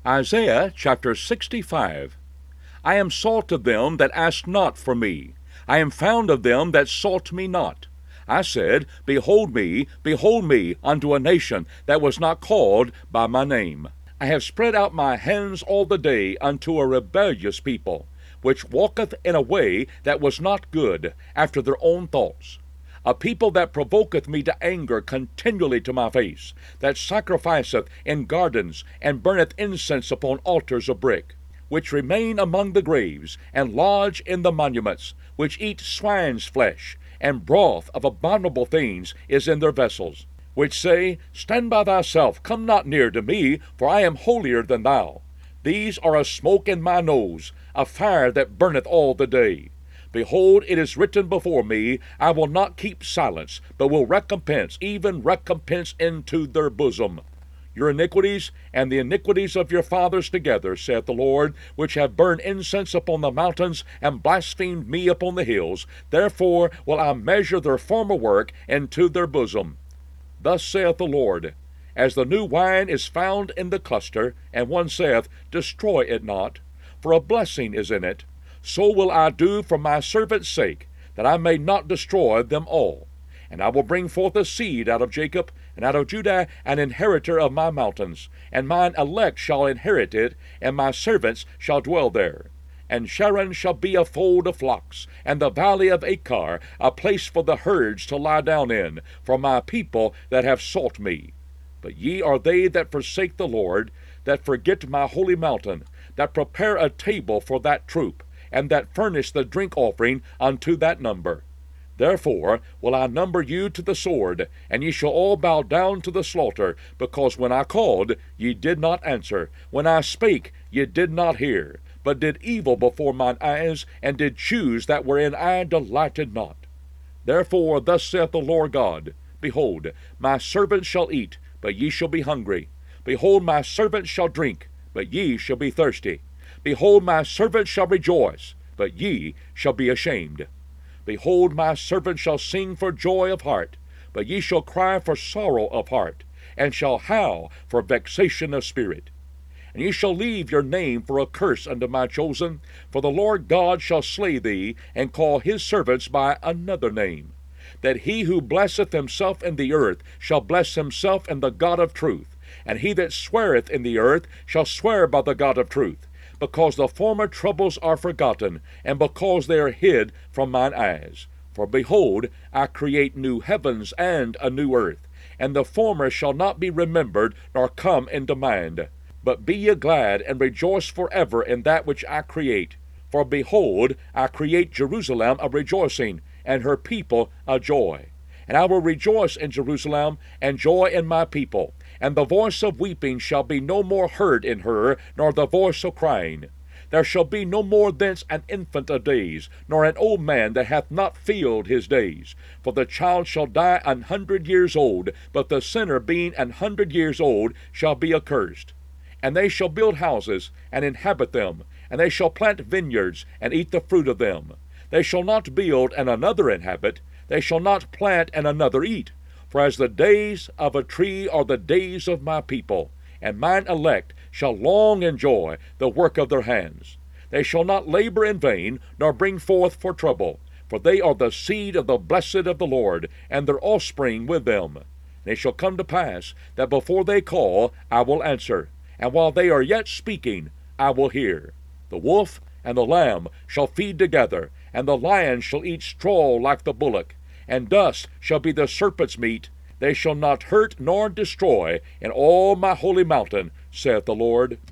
Isaiah chapter 65. I am sought of them that ask not for me. I am found of them that sought me not. I said, behold me, unto a nation that was not called by my name. I have spread out my hands all the day unto a rebellious people, which walketh in a way that was not good, after their own thoughts. A people that provoketh me to anger continually to my face, that sacrificeth in gardens, and burneth incense upon altars of brick, which remain among the graves, and lodge in the monuments, which eat swine's flesh, and broth of abominable things is in their vessels, which say, Stand by thyself, come not near to me, for I am holier than thou. These are a smoke in my nose, a fire that burneth all the day. Behold, it is written before me, I will not keep silence, but will recompense, even recompense into their bosom, your iniquities and the iniquities of your fathers together, saith the Lord, which have burned incense upon the mountains, and blasphemed me upon the hills. Therefore will I measure their former work into their bosom. Thus saith the Lord, As the new wine is found in the cluster, and one saith, Destroy it not, for a blessing is in it, so will I do for my servant's sake, that I may not destroy them all. And I will bring forth a seed out of Jacob, and out of Judah an inheritor of my mountains, and mine elect shall inherit it, and my servants shall dwell there. And Sharon shall be a fold of flocks, and the valley of Achor a place for the herds to lie down in, for my people that have sought me. But ye are they that forsake the Lord, that forget my holy mountain, that prepare a table for that troop, and that furnish the drink offering unto that number. Therefore will I number you to the sword, and ye shall all bow down to the slaughter, because when I called, ye did not answer, when I spake, ye did not hear, but did evil before mine eyes, and did choose that wherein I delighted not. Therefore thus saith the Lord God, Behold, my servants shall eat, but ye shall be hungry. Behold, my servants shall drink, but ye shall be thirsty. Behold, my servants shall rejoice, but ye shall be ashamed. Behold, my servants shall sing for joy of heart, but ye shall cry for sorrow of heart, and shall howl for vexation of spirit. And ye shall leave your name for a curse unto my chosen, for the Lord God shall slay thee, and call his servants by another name. That he who blesseth himself in the earth shall bless himself in the God of truth, and he that sweareth in the earth shall swear by the God of truth, because the former troubles are forgotten, and because they are hid from mine eyes. For behold, I create new heavens and a new earth, and the former shall not be remembered, nor come into mind. But be ye glad, and rejoice forever in that which I create. For behold, I create Jerusalem a rejoicing, and her people a joy. And I will rejoice in Jerusalem, and joy in my people. And the voice of weeping shall be no more heard in her, nor the voice of crying. There shall be no more thence an infant of days, nor an old man that hath not filled his days. For the child shall die 100 years old, but the sinner being 100 years old shall be accursed. And they shall build houses, and inhabit them, and they shall plant vineyards, and eat the fruit of them. They shall not build, and another inhabit, they shall not plant, and another eat. For as the days of a tree are the days of my people, and mine elect shall long enjoy the work of their hands. They shall not labor in vain, nor bring forth for trouble, for they are the seed of the blessed of the Lord, and their offspring with them. And it shall come to pass, that before they call, I will answer, and while they are yet speaking, I will hear. The wolf and the lamb shall feed together, and the lion shall eat straw like the bullock, and dust shall be the serpent's meat. They shall not hurt nor destroy in all my holy mountain, saith the Lord.